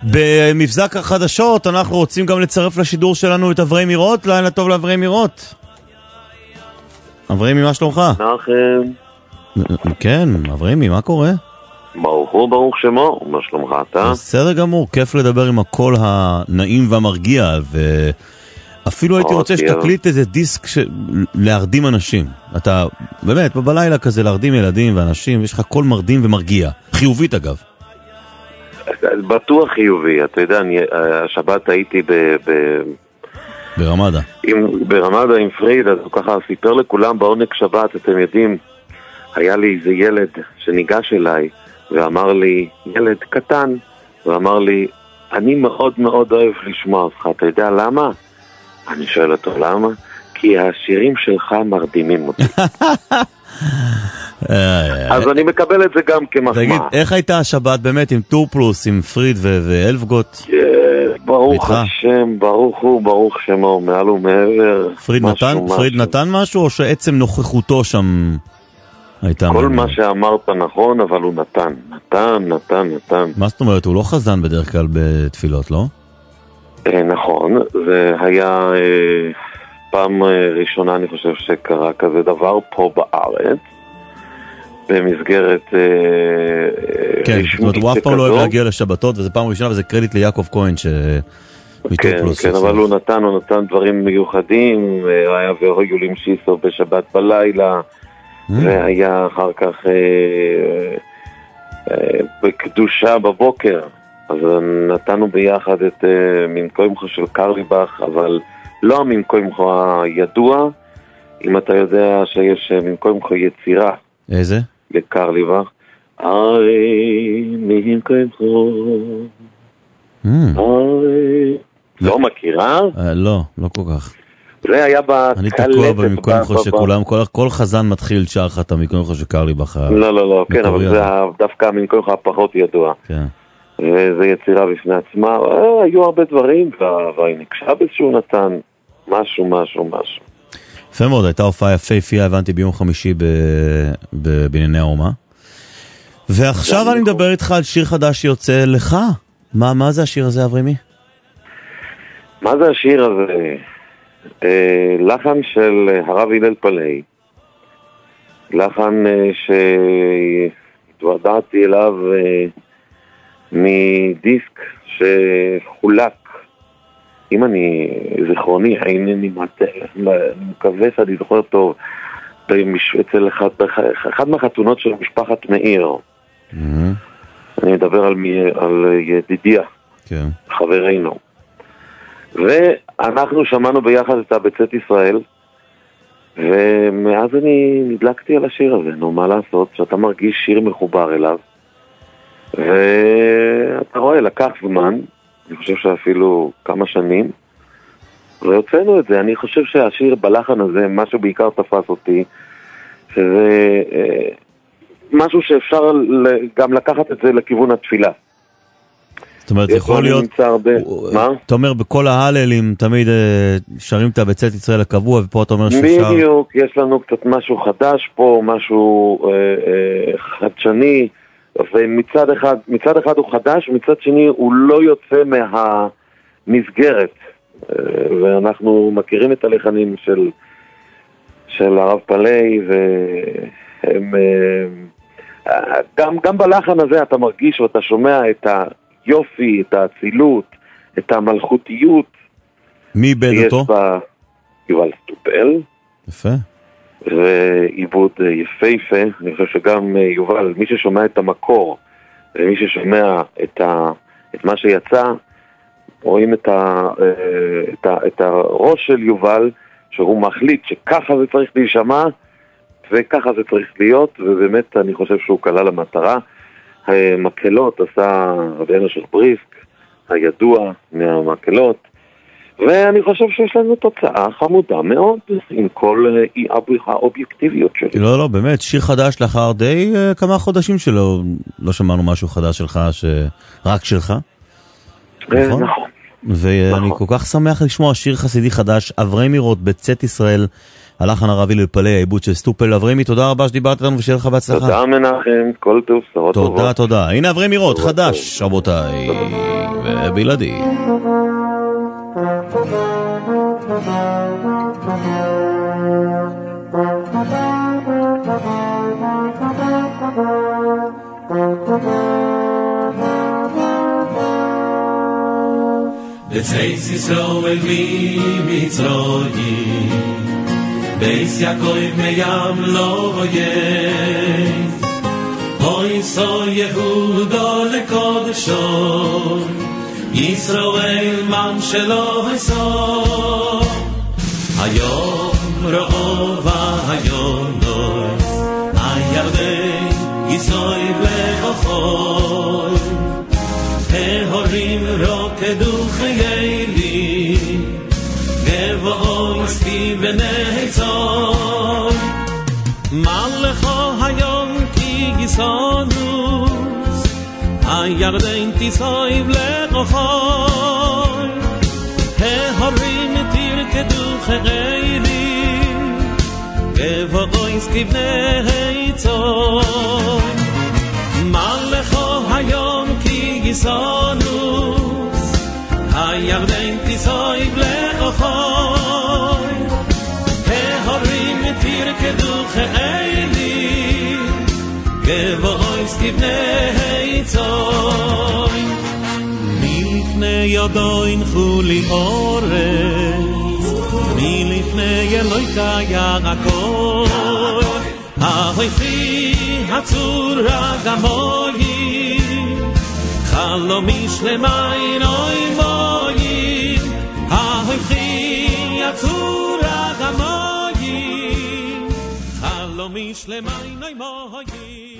במבזק החדשות אנחנו רוצים גם לצרף לשידור שלנו את אברהם מירות. לילה טוב לאברהם מירות. אברהמי, מה שלומך? נחם. כן, אברהמי, מה קורה? ברוך הוא, ברוך שמו, מה שלומך אתה? בסדר גמור, כיף לדבר עם הקול הנעים והמרגיע, ואפילו הייתי רוצה שתקליט איזה דיסק להרדים אנשים. אתה באמת, בלילה כזה להרדים ילדים ואנשים, יש לך קול מרדים ומרגיע. חיובית אגב. בטוח חיובי, אתה יודע, השבת הייתי ברמדה. ברמדה עם פריד, אז הוא ככה סיפר לכולם בעונג שבת, אתם יודעים, היה לי איזה ילד שניגש אליי ואמר לי, ילד קטן, ואמר לי, אני מאוד מאוד אוהב לשמוע אותך, אתה יודע למה? אני שואל אותו למה? כי השירים שלך מרדימים אותי. אז אני מקבל את זה גם כמחמאה. תגיד, איך הייתה השבת באמת עם טור פלוס, עם פריד ואלפגוט? ברוך השם, ברוך הוא, ברוך שמו, מעל ומעבר. פריד נתן משהו או שעצם נוכחותו שם הייתה? כל מה שאמרת נכון, אבל הוא נתן. מה זאת אומרת? הוא לא חזן בדרך כלל בתפילות, לא? נכון, זה היה פעם ראשונה, אני חושב שקרה כזה דבר פה בארץ, במסגרת כן, רשמית זאת אומרת, הוא אף פעם לא אוהב להגיע לשבתות, וזה פעם ראשונה, וזה קרדיט ליעקב כהן כן, אבל הוא נתן דברים מיוחדים, היה והיו למשיסו בשבת בלילה, והיה אחר כך בקדושה בבוקר, אז נתנו ביחד את מינקוימחו של קרליבך, אבל לא המינקוימחו הידוע, אם אתה יודע שיש מינקוימחו יצירה. איזה? לקרליבך. מינקוימחו. לא מכירה? לא כל כך. זה היה בקלטת. אני תקוע במינקוימחו שכולם, כל חזן מתחיל שר לך את המינקוימחו של קרליבך. לא, כן, אבל זה דווקא המינקוימחו הפחות ידוע. כן. וזה יצירה בפני עצמה, היו הרבה דברים, והנק שבס שהוא נתן, משהו. יפה מאוד, הייתה הופעה יפהפייה, הבנתי ביום חמישי בבנייני האומה. ועכשיו אני מדבר איתך על שיר חדש שיוצא לך. מה זה השיר הזה, אברהמי? מה זה השיר הזה? לחן של הרב הלל פלאי, לחן שהתוודעתי אליו מדיסק שחולק, אם אני זכרוני, אני מקווה שאני זוכר טוב, אצל אחד מהחתונות של משפחת מאיר. אני מדבר על ידידיה, חברינו. ואנחנו שמענו ביחד את הבצאת ישראל, ומאז אני נדלקתי על השיר הזה. נו, מה לעשות? שאתה מרגיש שיר מחובר אליו, ואתה רואה, לקח זמן, אני חושב שאפילו כמה שנים, והוצאנו את זה. אני חושב שהשיר בלחן הזה, משהו בעיקר תפס אותי, שזה משהו שאפשר גם לקחת את זה לכיוון התפילה. זאת אומרת, יכול להיות, אתה אומר, בכל ההללים תמיד שרים את הבצאת ישראל הקבוע, ופה אתה אומר שאפשר... בדיוק, יש לנו קצת משהו חדש פה, משהו חדשני, ומצד אחד הוא חדש, מצד שני הוא לא יוצא מהמסגרת, ואנחנו מכירים את הלחנים של הרב פלאי, והם... גם בלחן הזה אתה מרגיש ואתה שומע את היופי, את האצילות, את המלכותיות. מי איבד אותו? יש בה יובל סטופל. יפה. ועיבוד יפהפה. אני חושב שגם יובל, מי ששומע את המקור, ומי ששומע את מה שיצא, רואים את הראש של יובל, שהוא מחליט שככה זה צריך להישמע, וככה זה צריך להיות, ובאמת אני חושב שהוא כלל המטרה. המקהלות עשה רבנו של בריסק, הידוע מהמקהלות, ואני חושב שיש לנו תוצאה חמודה מאוד עם כל האובייקטיביות שלי. לא, באמת, שיר חדש לאחר די כמה חודשים שלו, לא שמענו משהו חדש שלך, רק שלך. נכון. ואני כל כך שמח לשמוע שיר חסידי חדש, אברהם מירות, בצאת ישראל, הלחן ערבי לפלא, העיבוד של סטופל. אברמי, תודה רבה שדיברת לנו ושיהיה לך בהצלחה. תודה מנחם, כל טוב, שרות טובות. תודה, תודה. הנה אברמי רוט, חדש, רבותיי, ובלעדי. בצייס ישראל ממצרים בייס יעקב מים לא יש אוי סו יהודה לקודשו ישראל מן שלו היסו היום רעו והיום נויס הירדן יסוי לחוכוי ההורים רוקדו חיילי גבוהים סקי ונהצון מלכו היום כי גיסונוס הירדן תיסויב לחוכוי ההורים תרקדו חיילי גבוהים סקי ונהצון מלכו היום כי גיסונוס הירדן תיסויב לחוכוי ההורים תרקדו חיילי גבוהים סכבני צוי מלפני ידו הנחו לי אורץ מלפני אלוהיקה יעקב ההויכי הצורה גמוי חלומי שלמי נוי מוי ההויכי הצורה גמוי חלומי שלמי נוי מוי